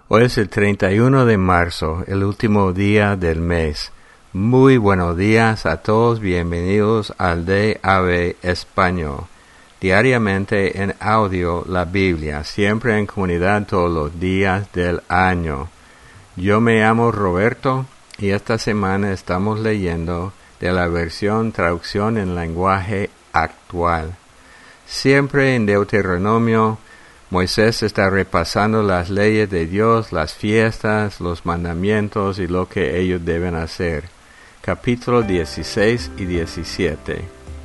Hoy es el 31 de marzo, el último día del mes. Muy buenos días a todos, bienvenidos al DAB Español. Diariamente en audio la Biblia, siempre en comunidad todos los días del año. Yo me llamo Roberto y esta semana estamos leyendo de la versión traducción en lenguaje actual. Siempre en Deuteronomio, Moisés está repasando las leyes de Dios, las fiestas, los mandamientos y lo que ellos deben hacer. Capítulo 16 y 17.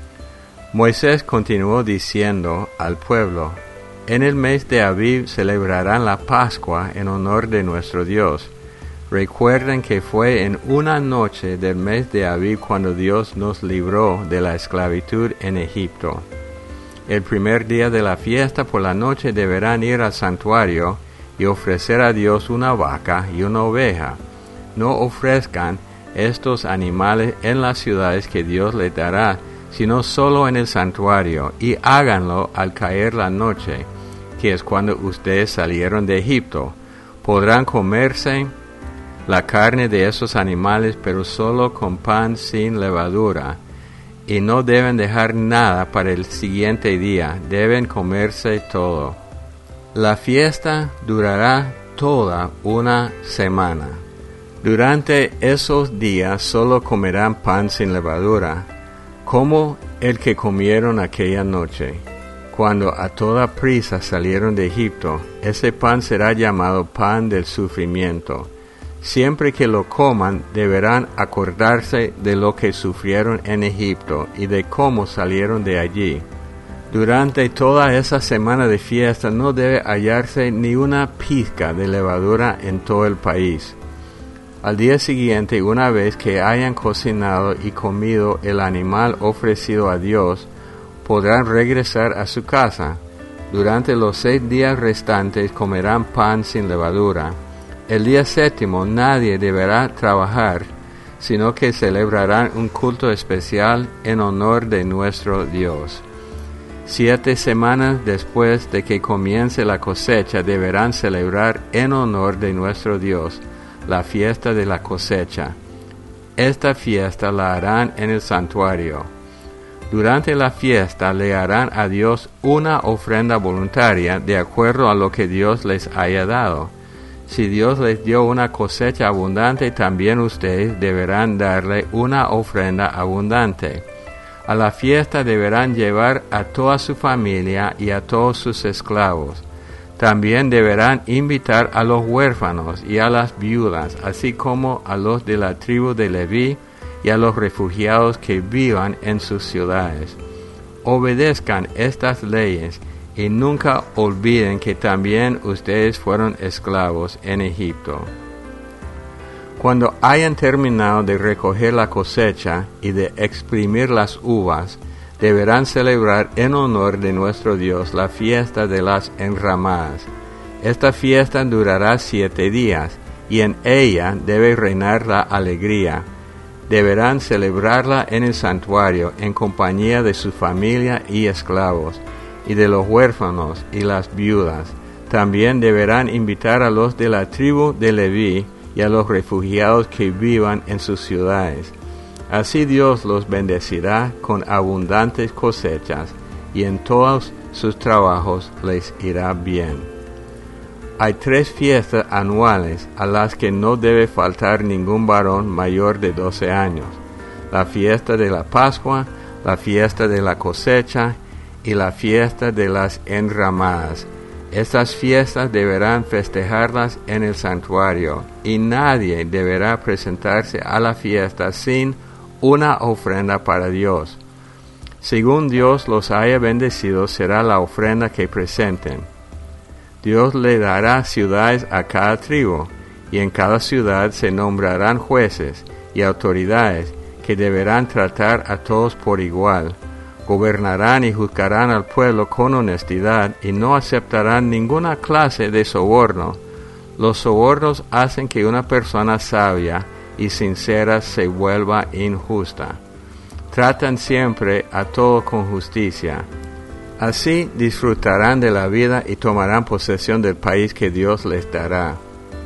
Moisés continuó diciendo al pueblo: En el mes de Abib celebrarán la Pascua en honor de nuestro Dios. Recuerden que fue en una noche del mes de Abib cuando Dios nos libró de la esclavitud en Egipto. El primer día de la fiesta por la noche deberán ir al santuario y ofrecer a Dios una vaca y una oveja. No ofrezcan estos animales en las ciudades que Dios les dará, sino solo en el santuario, y háganlo al caer la noche, que es cuando ustedes salieron de Egipto. Podrán comerse la carne de esos animales, pero solo con pan sin levadura. Y no deben dejar nada para el siguiente día, deben comerse todo. La fiesta durará toda una semana. Durante esos días solo comerán pan sin levadura, como el que comieron aquella noche. Cuando a toda prisa salieron de Egipto, ese pan será llamado pan del sufrimiento. Siempre que lo coman, deberán acordarse de lo que sufrieron en Egipto y de cómo salieron de allí. Durante toda esa semana de fiesta no debe hallarse ni una pizca de levadura en todo el país. Al día siguiente, una vez que hayan cocinado y comido el animal ofrecido a Dios, podrán regresar a su casa. Durante los 6 días restantes comerán pan sin levadura. El día séptimo nadie deberá trabajar, sino que celebrarán un culto especial en honor de nuestro Dios. 7 semanas después de que comience la cosecha deberán celebrar en honor de nuestro Dios la fiesta de la cosecha. Esta fiesta la harán en el santuario. Durante la fiesta le harán a Dios una ofrenda voluntaria de acuerdo a lo que Dios les haya dado. Si Dios les dio una cosecha abundante, también ustedes deberán darle una ofrenda abundante. A la fiesta deberán llevar a toda su familia y a todos sus esclavos. También deberán invitar a los huérfanos y a las viudas, así como a los de la tribu de Leví y a los refugiados que vivan en sus ciudades. Obedezcan estas leyes y nunca olviden que también ustedes fueron esclavos en Egipto. Cuando hayan terminado de recoger la cosecha y de exprimir las uvas, deberán celebrar en honor de nuestro Dios la fiesta de las enramadas. Esta fiesta durará 7 días, y en ella debe reinar la alegría. Deberán celebrarla en el santuario en compañía de su familia y esclavos, y de los huérfanos y las viudas. También deberán invitar a los de la tribu de Leví y a los refugiados que vivan en sus ciudades. Así Dios los bendecirá con abundantes cosechas, y en todos sus trabajos les irá bien. Hay 3 fiestas anuales a las que no debe faltar ningún varón mayor de 12 años: la fiesta de la Pascua, la fiesta de la cosecha y la fiesta de las enramadas. Estas fiestas deberán festejarlas en el santuario, y nadie deberá presentarse a la fiesta sin una ofrenda para Dios. Según Dios los haya bendecido, será la ofrenda que presenten. Dios le dará ciudades a cada tribu, y en cada ciudad se nombrarán jueces y autoridades que deberán tratar a todos por igual. Gobernarán y juzgarán al pueblo con honestidad y no aceptarán ninguna clase de soborno. Los sobornos hacen que una persona sabia y sincera se vuelva injusta. Tratan siempre a todos con justicia. Así disfrutarán de la vida y tomarán posesión del país que Dios les dará.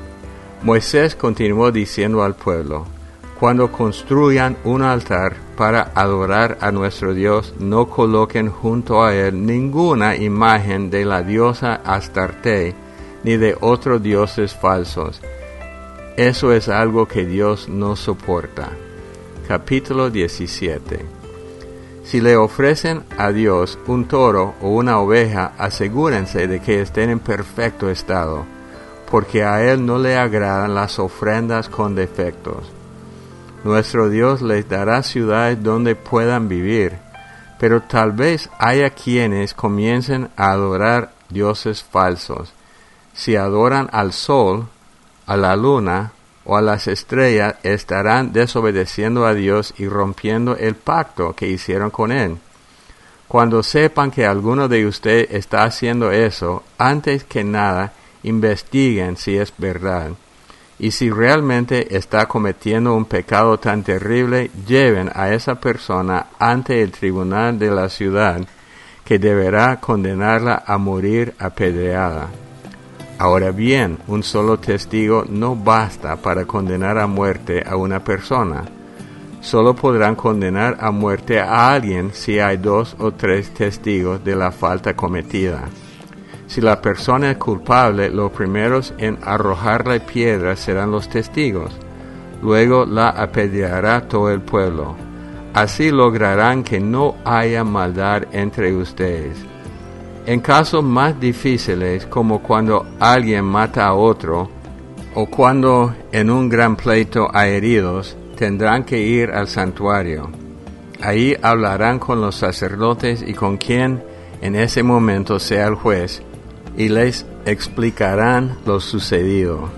Moisés continuó diciendo al pueblo: cuando construyan un altar para adorar a nuestro Dios, no coloquen junto a él ninguna imagen de la diosa Astarte, ni de otros dioses falsos. Eso es algo que Dios no soporta. Capítulo 17. Si le ofrecen a Dios un toro o una oveja, asegúrense de que estén en perfecto estado, porque a Él no le agradan las ofrendas con defectos. Nuestro Dios les dará ciudades donde puedan vivir, pero tal vez haya quienes comiencen a adorar dioses falsos. Si adoran al sol, a la luna o a las estrellas, estarán desobedeciendo a Dios y rompiendo el pacto que hicieron con Él. Cuando sepan que alguno de ustedes está haciendo eso, antes que nada, investiguen si es verdad. Y si realmente está cometiendo un pecado tan terrible, lleven a esa persona ante el tribunal de la ciudad, que deberá condenarla a morir apedreada. Ahora bien, un solo testigo no basta para condenar a muerte a una persona. Solo podrán condenar a muerte a alguien si hay 2 o 3 testigos de la falta cometida. Si la persona es culpable, los primeros en arrojarle piedras serán los testigos. Luego la apedreará todo el pueblo. Así lograrán que no haya maldad entre ustedes. En casos más difíciles, como cuando alguien mata a otro, o cuando en un gran pleito hay heridos, tendrán que ir al santuario. Ahí hablarán con los sacerdotes y con quien en ese momento sea el juez, y les explicarán lo sucedido.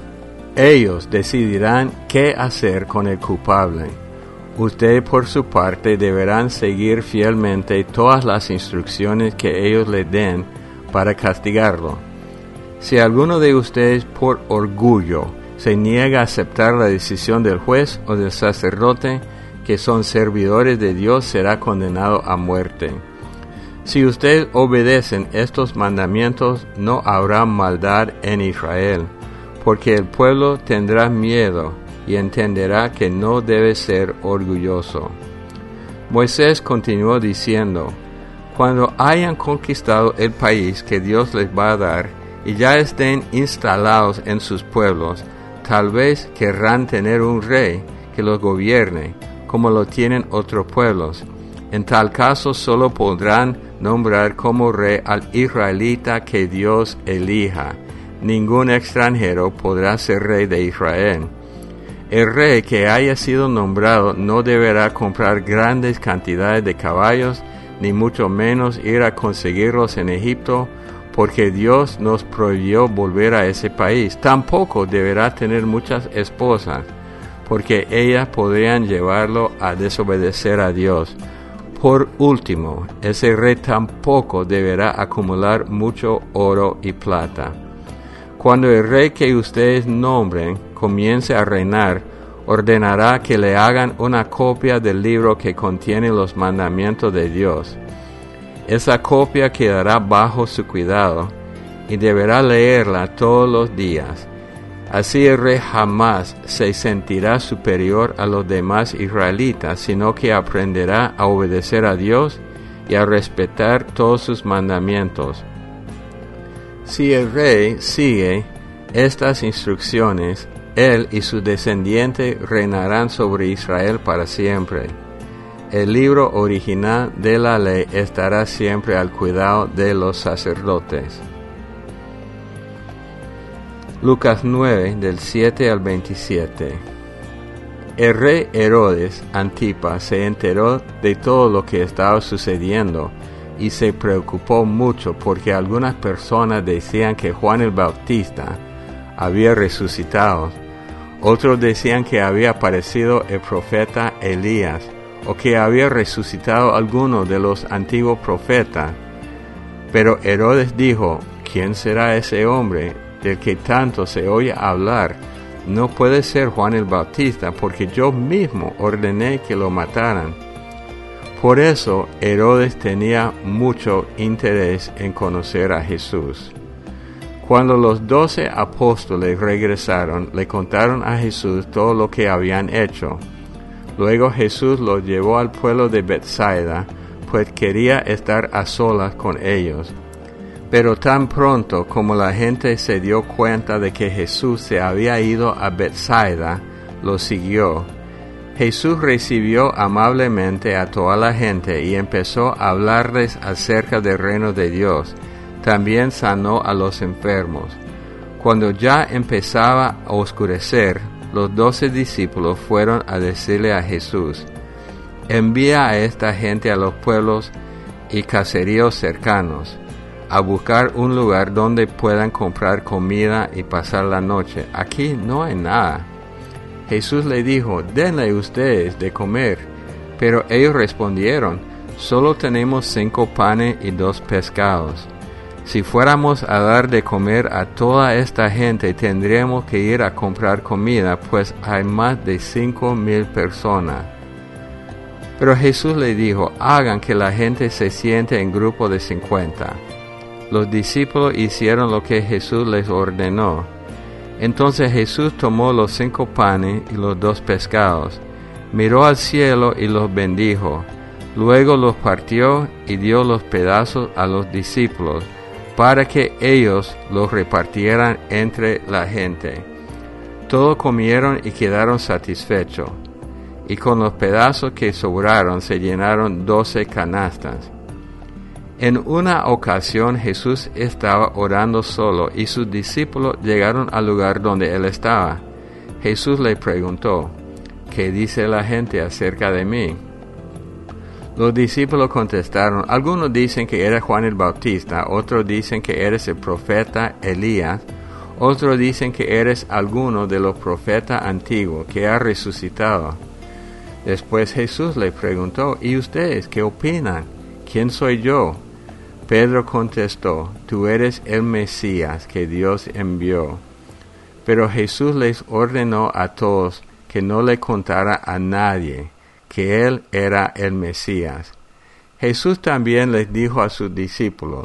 Ellos decidirán qué hacer con el culpable. Ustedes por su parte deberán seguir fielmente todas las instrucciones que ellos les den para castigarlo. Si alguno de ustedes por orgullo se niega a aceptar la decisión del juez o del sacerdote, que son servidores de Dios, será condenado a muerte. Si ustedes obedecen estos mandamientos, no habrá maldad en Israel, porque el pueblo tendrá miedo y entenderá que no debe ser orgulloso. Moisés continuó diciendo: cuando hayan conquistado el país que Dios les va a dar y ya estén instalados en sus pueblos, tal vez querrán tener un rey que los gobierne, como lo tienen otros pueblos. En tal caso solo podrán nombrar como rey al israelita que Dios elija. Ningún extranjero podrá ser rey de Israel. El rey que haya sido nombrado no deberá comprar grandes cantidades de caballos, ni mucho menos ir a conseguirlos en Egipto, porque Dios nos prohibió volver a ese país. Tampoco deberá tener muchas esposas, porque ellas podrían llevarlo a desobedecer a Dios. Por último, ese rey tampoco deberá acumular mucho oro y plata. Cuando el rey que ustedes nombren comience a reinar, ordenará que le hagan una copia del libro que contiene los mandamientos de Dios. Esa copia quedará bajo su cuidado y deberá leerla todos los días. Así el rey jamás se sentirá superior a los demás israelitas, sino que aprenderá a obedecer a Dios y a respetar todos sus mandamientos. Si el rey sigue estas instrucciones, él y su descendiente reinarán sobre Israel para siempre. El libro original de la ley estará siempre al cuidado de los sacerdotes. Lucas 9, del 7 al 27. El rey Herodes Antipas se enteró de todo lo que estaba sucediendo y se preocupó mucho porque algunas personas decían que Juan el Bautista había resucitado. Otros decían que había aparecido el profeta Elías o que había resucitado alguno de los antiguos profetas. Pero Herodes dijo: ¿quién será ese hombre del que tanto se oye hablar? No puede ser Juan el Bautista, porque yo mismo ordené que lo mataran. Por eso Herodes tenía mucho interés en conocer a Jesús. Cuando los 12 apóstoles regresaron, le contaron a Jesús todo lo que habían hecho. Luego Jesús los llevó al pueblo de Betsaida, pues quería estar a solas con ellos. Pero tan pronto como la gente se dio cuenta de que Jesús se había ido a Betsaida, lo siguió. Jesús recibió amablemente a toda la gente y empezó a hablarles acerca del reino de Dios. También sanó a los enfermos. Cuando ya empezaba a oscurecer, los 12 discípulos fueron a decirle a Jesús: envía a esta gente a los pueblos y caseríos cercanos, a buscar un lugar donde puedan comprar comida y pasar la noche. Aquí no hay nada. Jesús le dijo: denle ustedes de comer. Pero ellos respondieron: solo tenemos 5 panes y 2 pescados. Si fuéramos a dar de comer a toda esta gente, tendríamos que ir a comprar comida, pues hay más de 5,000 personas. Pero Jesús le dijo: hagan que la gente se siente en grupo de 50. Los discípulos hicieron lo que Jesús les ordenó. Entonces Jesús tomó los 5 panes y los 2 pescados, miró al cielo y los bendijo. Luego los partió y dio los pedazos a los discípulos, para que ellos los repartieran entre la gente. Todos comieron y quedaron satisfechos, y con los pedazos que sobraron se llenaron 12 canastas. En una ocasión Jesús estaba orando solo, y sus discípulos llegaron al lugar donde él estaba. Jesús le preguntó: ¿qué dice la gente acerca de mí? Los discípulos contestaron: algunos dicen que eres Juan el Bautista, otros dicen que eres el profeta Elías, otros dicen que eres alguno de los profetas antiguos que ha resucitado. Después Jesús le preguntó: ¿y ustedes qué opinan? ¿Quién soy yo? Pedro contestó: tú eres el Mesías que Dios envió. Pero Jesús les ordenó a todos que no le contara a nadie que él era el Mesías. Jesús también les dijo a sus discípulos: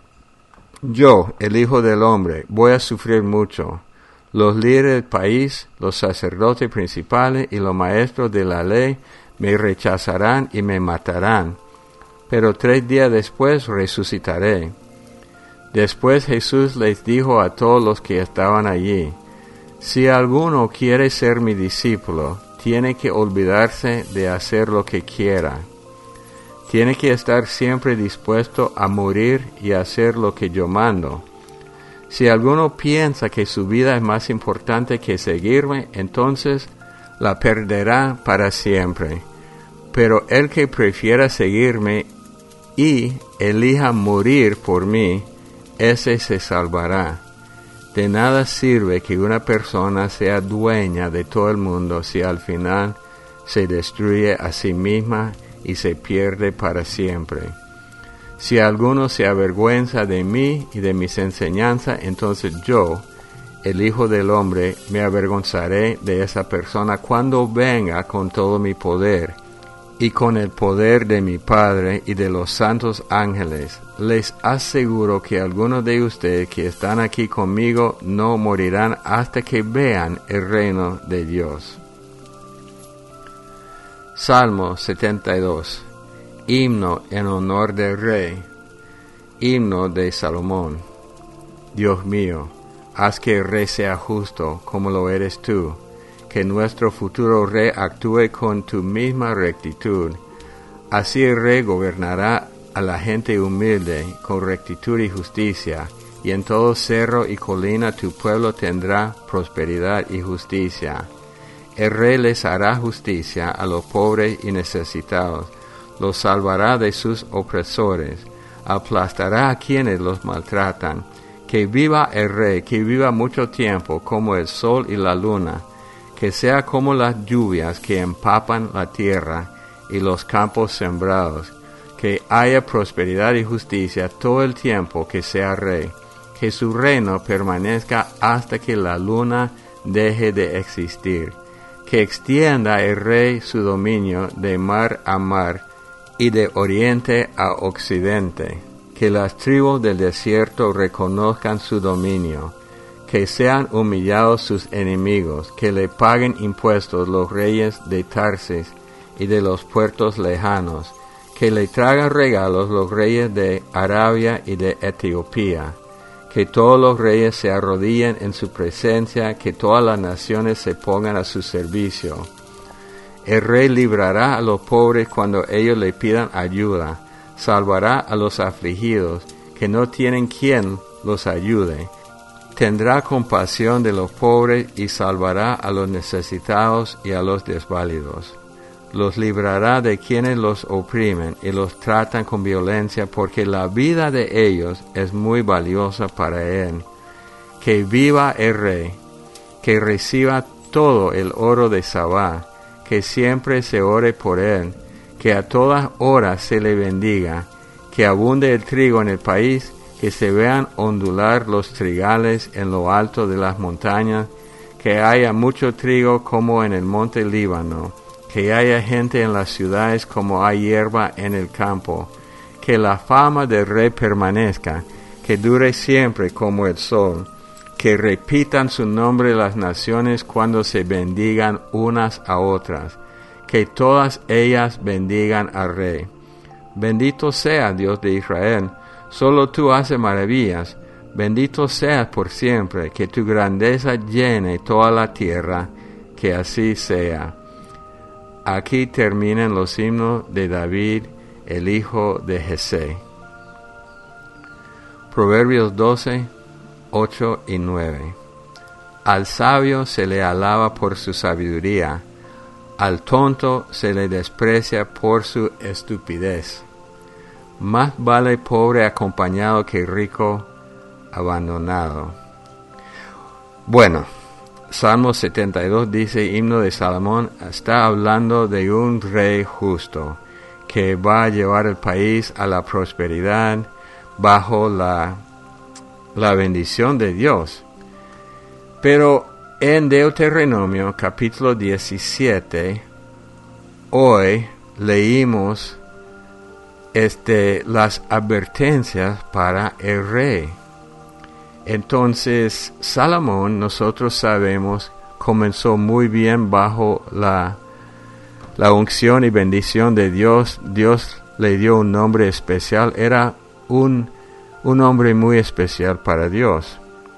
yo, el Hijo del Hombre, voy a sufrir mucho. Los líderes del país, los sacerdotes principales y los maestros de la ley me rechazarán y me matarán. Pero 3 días después resucitaré. Después Jesús les dijo a todos los que estaban allí: si alguno quiere ser mi discípulo, tiene que olvidarse de hacer lo que quiera. Tiene que estar siempre dispuesto a morir y hacer lo que yo mando. Si alguno piensa que su vida es más importante que seguirme, entonces la perderá para siempre. Pero el que prefiera seguirme y elija morir por mí, ese se salvará. De nada sirve que una persona sea dueña de todo el mundo si al final se destruye a sí misma y se pierde para siempre. Si alguno se avergüenza de mí y de mis enseñanzas, entonces yo, el Hijo del Hombre, me avergonzaré de esa persona cuando venga con todo mi poder y con el poder de mi Padre y de los santos ángeles. Les aseguro que algunos de ustedes que están aquí conmigo no morirán hasta que vean el reino de Dios. Salmo 72. Himno en honor del Rey. Himno de Salomón. Dios mío, haz que el Rey sea justo como lo eres tú, que nuestro futuro Rey actúe con tu misma rectitud. Así el Rey gobernará a la gente humilde con rectitud y justicia, y en todo cerro y colina tu pueblo tendrá prosperidad y justicia. El Rey les hará justicia a los pobres y necesitados, los salvará de sus opresores, aplastará a quienes los maltratan. Que viva el Rey, que viva mucho tiempo como el sol y la luna, que sea como las lluvias que empapan la tierra y los campos sembrados, que haya prosperidad y justicia todo el tiempo que sea Rey, que su reino permanezca hasta que la luna deje de existir, que extienda el Rey su dominio de mar a mar y de oriente a occidente. que las tribus del desierto reconozcan su dominio, que sean humillados sus enemigos, que le paguen impuestos los reyes de Tarsis y de los puertos lejanos, que le traigan regalos los reyes de Arabia y de Etiopía, que todos los reyes se arrodillen en su presencia, que todas las naciones se pongan a su servicio. El rey librará a los pobres cuando ellos le pidan ayuda, salvará a los afligidos, que no tienen quien los ayude. Tendrá compasión de los pobres y salvará a los necesitados y a los desvalidos. Los librará de quienes los oprimen y los tratan con violencia, porque la vida de ellos es muy valiosa para él. Que viva el rey, que reciba todo el oro de Sabá, que siempre se ore por él, que a todas horas se le bendiga, que abunde el trigo en el país, que se vean ondular los trigales en lo alto de las montañas, que haya mucho trigo como en el monte Líbano, que haya gente en las ciudades como hay hierba en el campo, que la fama del rey permanezca, que dure siempre como el sol, que repitan su nombre las naciones cuando se bendigan unas a otras, que todas ellas bendigan al rey. Bendito sea Dios de Israel, solo tú haces maravillas, bendito seas por siempre, que tu grandeza llene toda la tierra, que así sea. Aquí terminan los himnos de David, el hijo de Jesé. Proverbios 12, 8 y 9. Al sabio se le alaba por su sabiduría, al tonto se le desprecia por su estupidez. Más vale pobre acompañado que rico abandonado. Bueno, Salmo 72 dice, himno de Salomón, está hablando de un rey justo que va a llevar el país a la prosperidad bajo la bendición de Dios. Pero en Deuteronomio capítulo 17, hoy leímos las advertencias para el rey. Entonces, Salomón, nosotros sabemos, comenzó muy bien bajo la unción y bendición de Dios. Dios le dio un nombre especial. Era un hombre muy especial para Dios.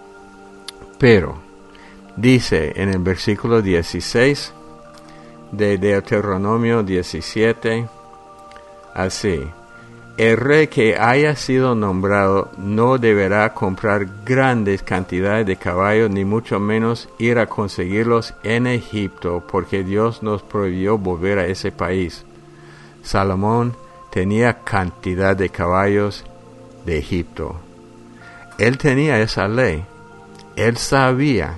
Pero, dice en el versículo 16 de Deuteronomio 17, así: el rey que haya sido nombrado no deberá comprar grandes cantidades de caballos, ni mucho menos ir a conseguirlos en Egipto, porque Dios nos prohibió volver a ese país. Salomón tenía cantidad de caballos de Egipto. Él tenía esa ley. Él sabía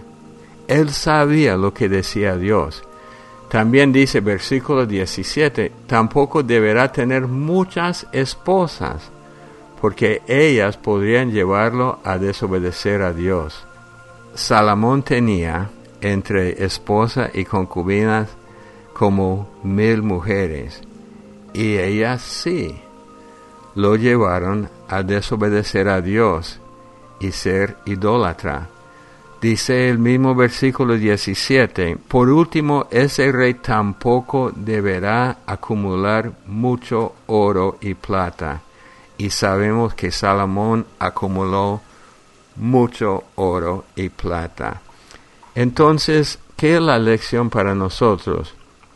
lo que decía Dios. También dice versículo 17, tampoco deberá tener muchas esposas, porque ellas podrían llevarlo a desobedecer a Dios. Salomón tenía entre esposa y concubinas como 1000 mujeres, y ellas sí lo llevaron a desobedecer a Dios y ser idólatra. Dice el mismo versículo 17, por último, ese rey tampoco deberá acumular mucho oro y plata. Y sabemos que Salomón acumuló mucho oro y plata. Entonces, ¿qué es la lección para nosotros?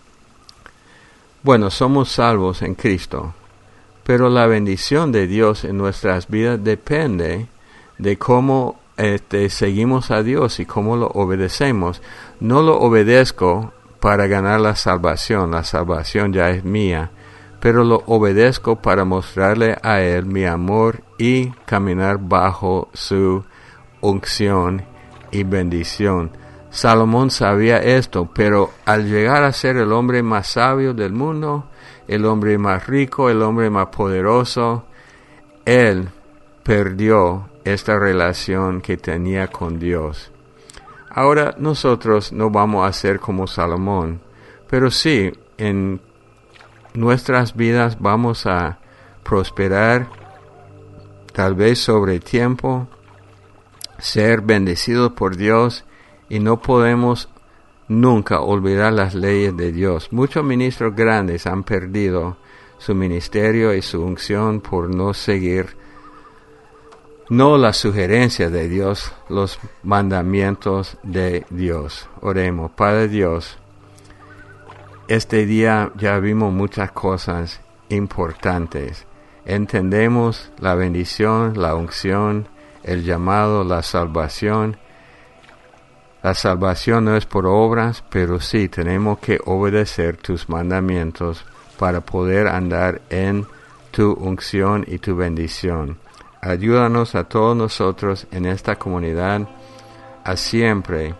Bueno, somos salvos en Cristo, pero la bendición de Dios en nuestras vidas depende de cómo seguimos a Dios y cómo lo obedecemos. No lo obedezco para ganar la salvación ya es mía, pero lo obedezco para mostrarle a Él mi amor y caminar bajo su unción y bendición. Salomón sabía esto, pero al llegar a ser el hombre más sabio del mundo, el hombre más rico, el hombre más poderoso, él perdió esta relación que tenía con Dios. Ahora nosotros no vamos a ser como Salomón, pero sí, en nuestras vidas vamos a prosperar tal vez sobre tiempo, ser bendecidos por Dios, y no podemos nunca olvidar las leyes de Dios. Muchos ministros grandes han perdido su ministerio y su unción por no seguir no las sugerencias de Dios, los mandamientos de Dios. Oremos. Padre Dios, este día ya vimos muchas cosas importantes. Entendemos la bendición, la unción, el llamado, la salvación. La salvación no es por obras, pero sí tenemos que obedecer tus mandamientos para poder andar en tu unción y tu bendición. Ayúdanos a todos nosotros en esta comunidad a siempre,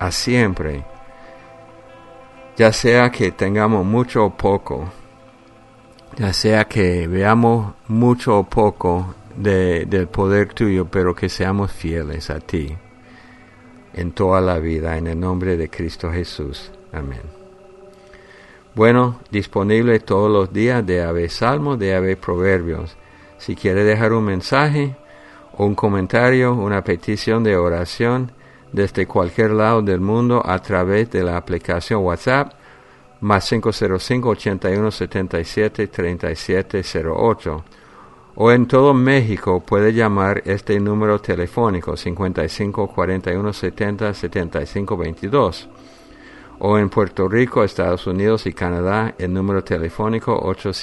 ya sea que tengamos mucho o poco, ya sea que veamos mucho o poco del poder tuyo, pero que seamos fieles a ti en toda la vida, en el nombre de Cristo Jesús. Amén. Bueno, disponible todos los días de Ave Salmos, de Ave Proverbios. Si quiere dejar un mensaje, o un comentario, una petición de oración desde cualquier lado del mundo a través de la aplicación WhatsApp, más 505-8177-3708. O en todo México puede llamar este número telefónico 55-4170-7522. O en Puerto Rico, Estados Unidos y Canadá, el número telefónico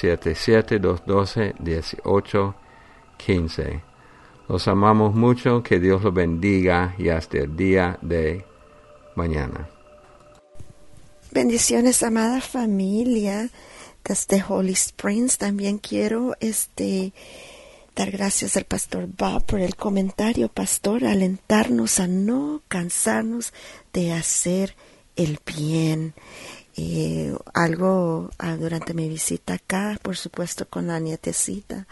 877-212-1815. Los amamos mucho, que Dios los bendiga y hasta el día de mañana. Bendiciones, amada familia, desde Holy Springs. También quiero dar gracias al pastor Bob por el comentario, pastor, alentarnos a no cansarnos de hacer el bien. Algo durante mi visita acá, por supuesto con la nietecita,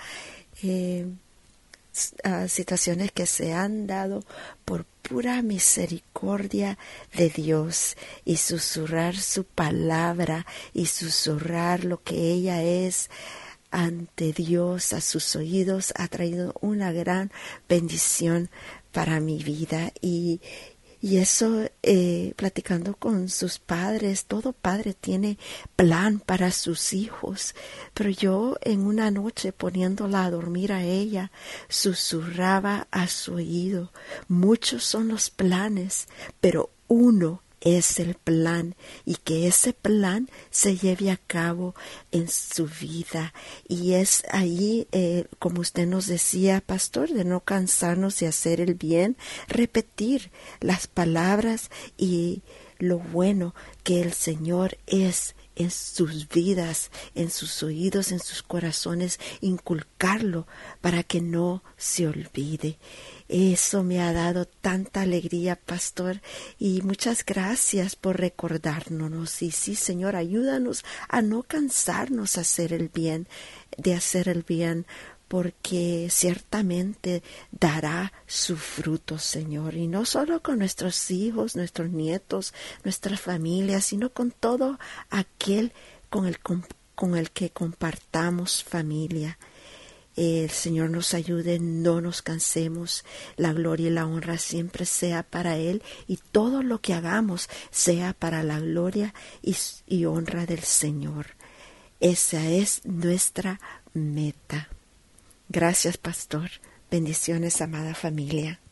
situaciones que se han dado por pura misericordia de Dios, y susurrar su palabra y susurrar lo que ella es ante Dios a sus oídos ha traído una gran bendición para mi vida. Y eso, platicando con sus padres, todo padre tiene plan para sus hijos, pero yo en una noche poniéndola a dormir a ella, susurraba a su oído: muchos son los planes, pero uno es el plan, y que ese plan se lleve a cabo en su vida. Y es ahí, como usted nos decía, pastor, de no cansarnos de hacer el bien, repetir las palabras y lo bueno que el Señor es en sus vidas, en sus oídos, en sus corazones, inculcarlo para que no se olvide. Eso me ha dado tanta alegría, pastor, y muchas gracias por recordárnoslo. Y sí, Señor, ayúdanos a no cansarnos de hacer el bien, porque ciertamente dará su fruto, Señor, y no solo con nuestros hijos, nuestros nietos, nuestra familia, sino con todo aquel con el que compartamos familia. El Señor nos ayude, no nos cansemos, la gloria y la honra siempre sea para Él, y todo lo que hagamos sea para la gloria y honra del Señor. Esa es nuestra meta. Gracias, pastor. Bendiciones, amada familia.